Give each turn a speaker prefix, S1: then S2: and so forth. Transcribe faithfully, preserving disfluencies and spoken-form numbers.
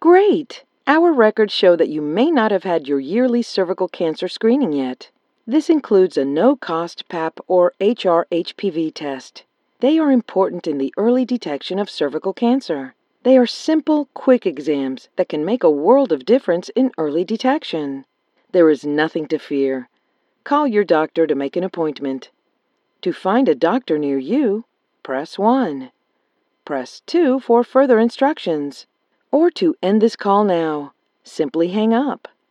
S1: Great! Our records show that you may not have had your yearly cervical cancer screening yet. This includes a no-cost pap or H R H P V test. They are important in the early detection of cervical cancer. They are simple, quick exams that can make a world of difference in early detection. There is nothing to fear. Call your doctor to make an appointment. To find a doctor near you, press one. Press two for further instructions. Or to end this call now, simply hang up.